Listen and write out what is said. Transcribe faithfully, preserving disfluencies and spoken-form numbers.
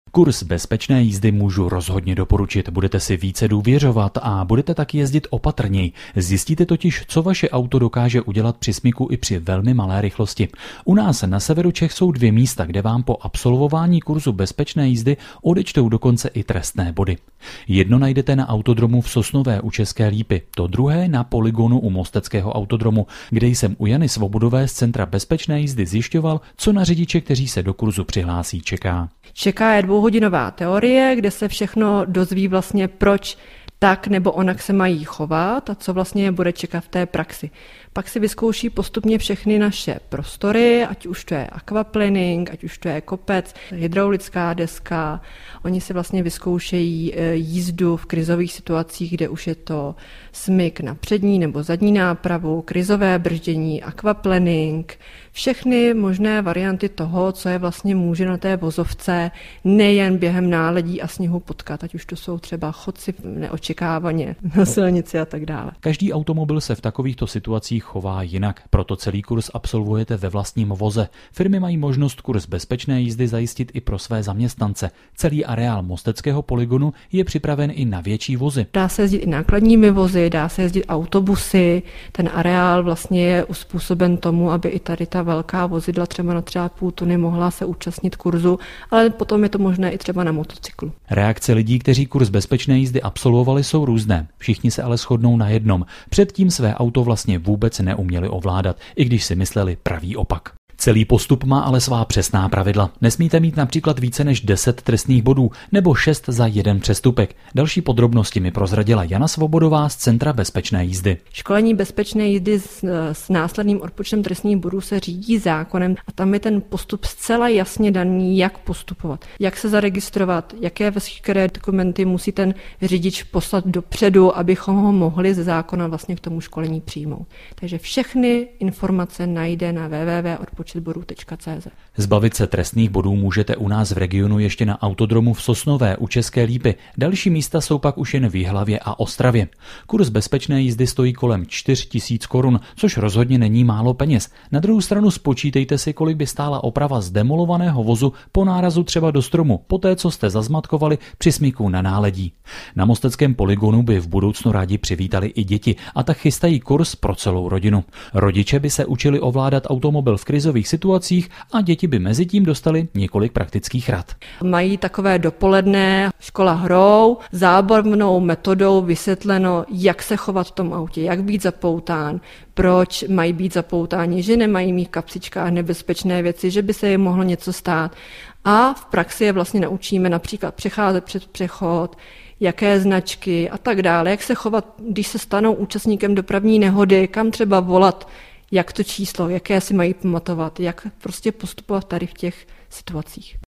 Kurz bezpečné jízdy můžu rozhodně doporučit. Budete si více důvěřovat a budete tak jezdit opatrněji. Zjistíte totiž, co vaše auto dokáže udělat při smyku i při velmi malé rychlosti. U nás na severu Čech jsou dvě místa, kde vám po absolvování kurzu bezpečné jízdy odečtou dokonce i trestné body. Jedno najdete na autodromu v Sosnové u České Lípy, to druhé na polygonu u Mosteckého autodromu, kde jsem u Jany Svobodové z Centra bezpečné jízdy zjišťoval, co na řidiče, kteří se do kurzu přihlásí, čeká. Čeká je dvouhodinová teorie, kde se všechno dozví vlastně, proč tak nebo onak se mají chovat a co vlastně je bude čekat v té praxi. Pak si vyzkouší postupně všechny naše prostory, ať už to je aquaplaning, ať už to je kopec, hydraulická deska. Oni si vlastně vyzkoušejí jízdu v krizových situacích, kde už je to smyk na přední nebo zadní nápravu, krizové brždění, aquaplaning, všechny možné varianty toho, co je vlastně může na té vozovce nejen během náledí a sněhu potkat, ať už to jsou třeba chodci neočekávaně na silnici a tak dále. Každý automobil se v takovýchto situacích chová jinak, proto celý kurz absolvujete ve vlastním voze. Firmy mají možnost kurz bezpečné jízdy zajistit i pro své zaměstnance. Celý areál Mosteckého polygonu je připraven i na větší vozy. Dá se jezdit i nákladními vozy, dá se jezdit autobusy. Ten areál vlastně je uspůsoben tomu, aby i tady ta velká vozidla třeba na třeba půl tuny mohla se účastnit kurzu, ale potom je to možné i třeba na motocyklu. Reakce lidí, kteří kurz bezpečné jízdy absolvovali, jsou různé. Všichni se ale shodnou na jednom. Předtím své auto vlastně vůbec neuměli ovládat, i když si mysleli pravý opak. Celý postup má ale svá přesná pravidla. Nesmíte mít například více než deset trestných bodů nebo šest za jeden přestupek. Další podrobnosti mi prozradila Jana Svobodová z Centra bezpečné jízdy. Školení bezpečné jízdy s, s následným odpočtem trestních bodů se řídí zákonem a tam je ten postup zcela jasně daný, jak postupovat, jak se zaregistrovat, jaké veškeré dokumenty musí ten řidič poslat dopředu, abychom ho mohli ze zákona vlastně k tomu školení přijmout. Takže všechny informace najde na w w w tečka odpočet bodů tečka c z. Zbavit se trestných bodů můžete u nás v regionu ještě na autodromu v Sosnové u České Lípy. Další místa jsou pak už jen v Jihlavě a Ostravě. Kurz bezpečné jízdy stojí kolem čtyři tisíce korun, což rozhodně není málo peněz. Na druhou stranu spočítejte si, kolik by stála oprava zdemolovaného vozu po nárazu třeba do stromu, poté co jste zazmatkovali při smyku na náledí. Na Mosteckém polygonu by v budoucnu rádi přivítali i děti a tak chystají kurz pro celou rodinu. Rodiče by se učili ovládat automobil v krizových situacích a děti by mezi tím dostali několik praktických rad. Mají takové dopoledne škola hrou, zábavnou metodou vysvětleno, jak se chovat v tom autě, jak být zapoután, proč mají být zapoutáni, že nemají mít v kapsičkách nebezpečné věci, že by se jim mohlo něco stát. A v praxi je vlastně naučíme například přecházet před přechod, jaké značky a tak dále, jak se chovat, když se stanou účastníkem dopravní nehody, kam třeba volat, jak to číslo, jaké si mají pamatovat, jak prostě postupovat tady v těch situacích.